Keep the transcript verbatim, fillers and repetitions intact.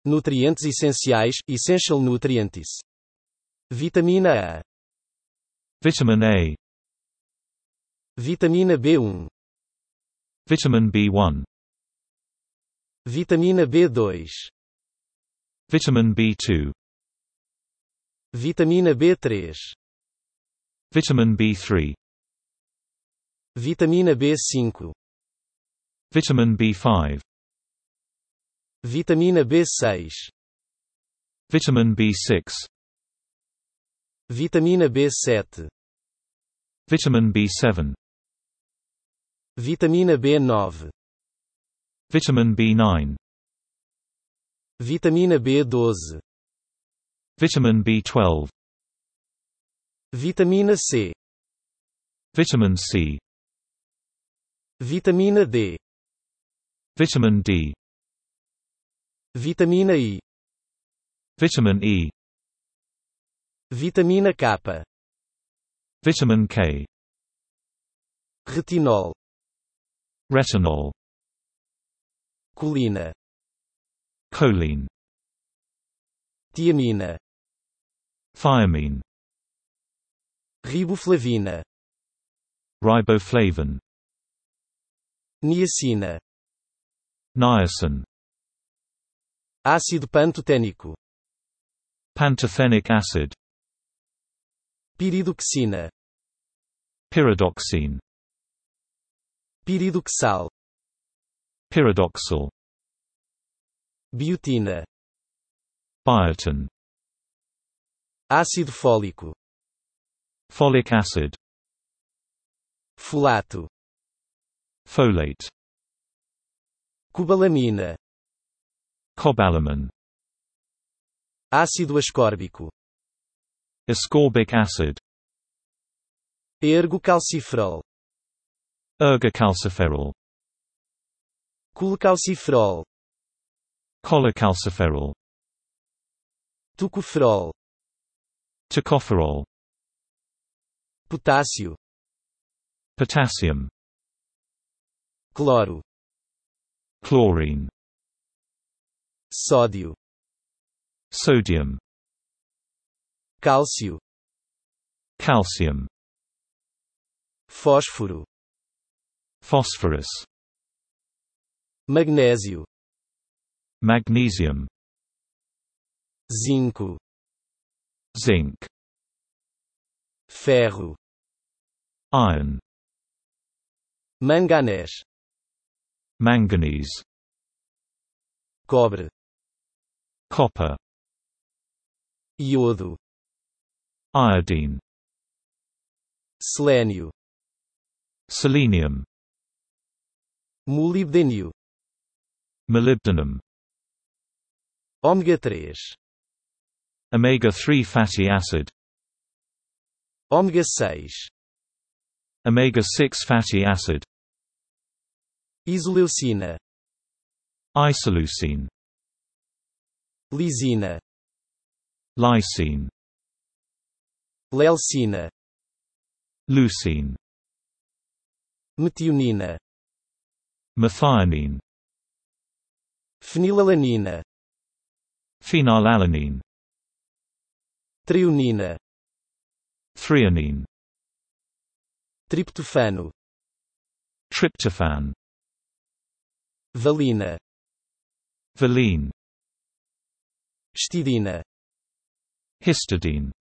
Nutrientes essenciais, essential nutrients. Vitamina A. Vitamin A. Vitamina B um. Vitamin B one. Vitamina B dois. Vitamin B two. Vitamina B três. Vitamin B three. Vitamina B cinco. Vitamin B five. Vitamina B seis. Vitamin B six. Vitamina B sete. Vitamin B seven. Vitamina B nove. Vitamin B nine. Vitamina B doze. Vitamin B twelve. Vitamina C. Vitamin C. Vitamina D. Vitamin D. Vitamina I. Vitamin E. Vitamina K. Vitamin K. Retinol. Retinol. Colina. Choline. Tiamina. Thiamine. Riboflavina. Riboflavin. Niacina. Niacin. Ácido pantoténico. Pantothenic acid. Piridoxina. Pyridoxine. Piridoxal. Pyridoxal. Biotina. Biotin. Ácido fólico. Folic acid. Folato. Folate. Cobalamina. Cobalamin. Ácido ascórbico. Ascorbic acid. Ergocalciferol. Ergocalciferol. Colecalciferol. Cholecalciferol. Tocoferol. Tocopherol. Potássio. Potassium. Cloro. Chlorine. Sódio. Sodium. Cálcio. Calcium. Fósforo. Phosphorus. Magnésio. Magnesium. Zinco. Zinc. Ferro. Iron. Manganês. Manganese. Cobre. Copper. Iodo. Iodine. Selênio. Selenium. Molibdênio. Molybdenum. Ômega três. Omega three fatty acid. Ômega seis. Omega six fatty acid. Isoleucina. Isoleucine. Lisina. Lysine. Leucina. Leucine. Metionina. Methionine. Fenilalanina. Phenylalanine. Treonina. Threonine. Triptofano. Tryptophan. Valina. Valine. Histidina. Histidine.